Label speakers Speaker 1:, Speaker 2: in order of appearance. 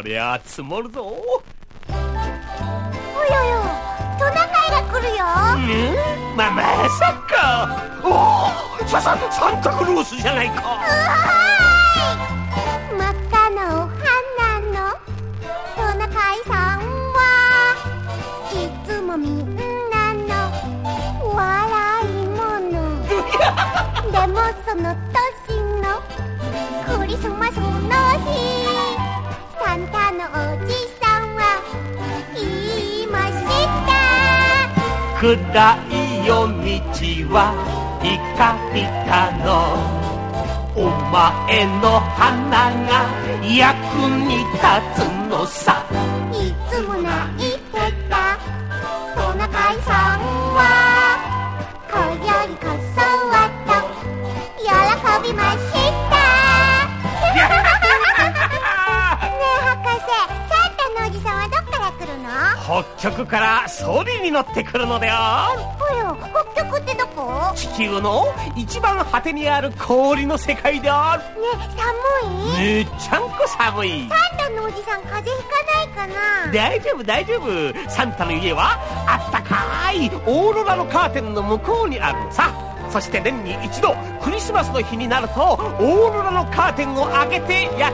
Speaker 1: りゃ積もるぞ。
Speaker 2: およよ、トナカイが来るよ。
Speaker 1: まさか。サンタクロースじゃないか。
Speaker 2: 真っ赤なお花のトナカイさんはいつもみんなの笑い者でもその年のクリスマスの日、サンタのおじさんは言いました。
Speaker 1: 暗い夜道はピカピカのお前の花が役に立つのさ。
Speaker 2: いつも泣いてたトナカイさんは今宵こそはと喜びましたねえ博士、サンタのおじさんはどっから来るの？
Speaker 1: 北極からソリに乗ってくるのだよ。
Speaker 2: およ、北極ってどこ？
Speaker 1: 地球の一番果てにある氷の世界である。
Speaker 2: ねえ、寒い？
Speaker 1: めっちゃんこ寒い。
Speaker 2: サンタのおじさん風邪ひかないかな？
Speaker 1: 大丈夫大丈夫。サンタの家はあったかいオーロラのカーテンの向こうにあるのさ。そして年に一度クリスマスの日になるとオーロラのカーテンを開けてや